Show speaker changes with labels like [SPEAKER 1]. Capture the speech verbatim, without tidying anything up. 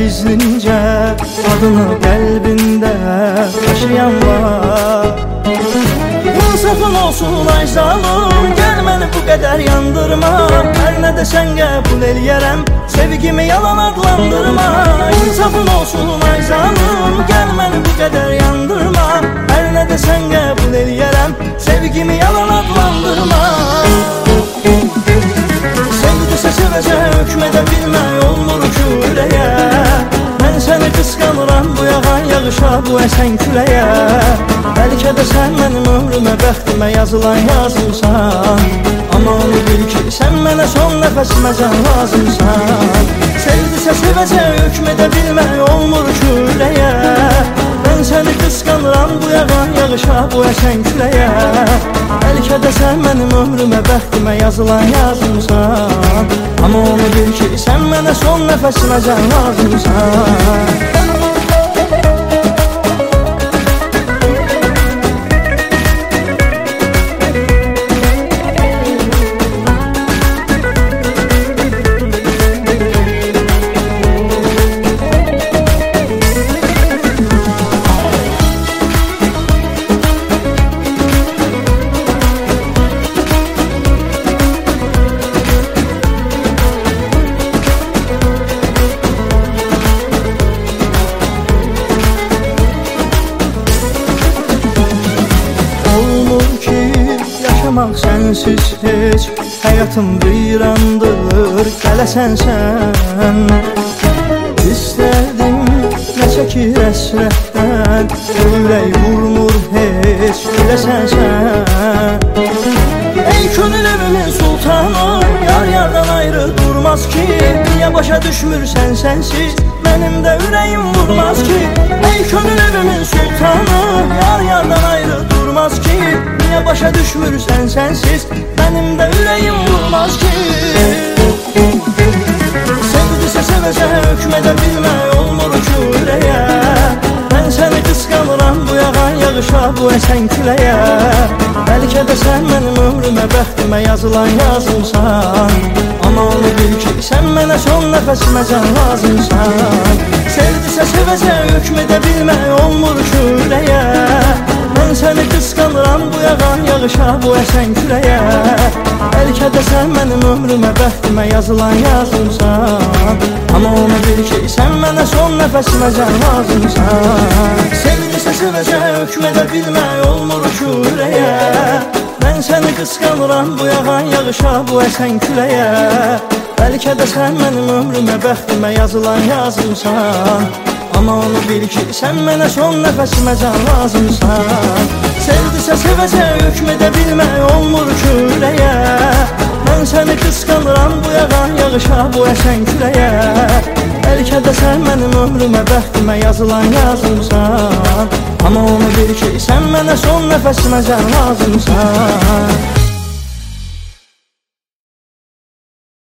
[SPEAKER 1] gizlincə adını qəlbində taşıyan var. İnsafın olsun ay zalım, gəl məni bu qədər yandırma. Hər nə desən qəbul eləyərəm, sevgimi yalan adlandırma. İnsafın olsun ay zalım, gəl məni bu qədər yandırma. Hər nə desən qəbul eləyərəm, sevgimi yalan adlandırma. Sevdisə sevəcə hökmədə bilmək olmur ki ürəyə. Mən səni qısqanıram bu yağan yağışa, bu əsən küləyə. Bəlkə də sən mənim ömrümə, bəxtimə yazılan yazımsan. Amma onu bil ki, sən mənə son nəfəsimə can lazımsan. Sevdisə sevəcə hökmədə bilmək olmur ki ürəyə. Mən səni qısqanıram bu yağan yağışa, bu əsən küləyə. Bəlkə də sən mənim ömrümə, bəxtimə yazılan yazımsan. Amma onu bil ki, sən mənə son nəfəsimə can lazımsan. Yaşamaq sənsiz heç, həyatım virandır, gələsən sən. İstərdim nə çəkir əsrətdən, ürək vurmur heç, biləsən sən. Ey könül evimin sultanı, yar yardan ayrı durmaz ki. Niyə başa düşmürsən sənsiz, mənim də ürəyim vurmaz ki. Ey könül evimin sultanı, yar yardan ayrı durmaz ki. Niyə başa düşmürsən sənsiz, mənim də ürəyim vurmaz ki. Sevdisə sevəcə hökmədə bilmək olmur ki ürəyə. Mən səni qısqanıram bu yağan yağışa, bu əsən küləyə. Bəlkə də sən mənim ömrümə, bəxtimə yazılan yazımsan. Amma onu bil ki, sən mənə son nəfəsimə can lazımsan. Sevdisə sevəcə hökmədə bilmək olmur ki ürəyə. Mən səni qısqanıram bu yağan yağışa, bu əsən küləyə. Bəlkə də sən mənim ömrümə, bəxtimə yazılan yazımsan. Amma onu bil ki, sən mənə son nəfəsimə can lazımsan. Sevdisə sevəcə hökmədə bilmək olmur ki ürəyə. Mən səni qısqanıram bu yağan yağışa, bu əsən küləyə. Bəlkə də sən mənim ömrümə, bəxtimə yazılan yazımsan. Amma onu bil ki, sən mənə son nəfəsimə can lazımsan. Sevdisə sevəcə hökmədə bilmək olmur ki ürəyə. Mən səni qısqanıram bu yağan yağışa, bu əsən küləyə. Bəlkə də sən mənim ömrümə, bəxtimə yazılan yazımsan. Amma onu bil ki, sən mənə son nəfəsimə can lazımsan.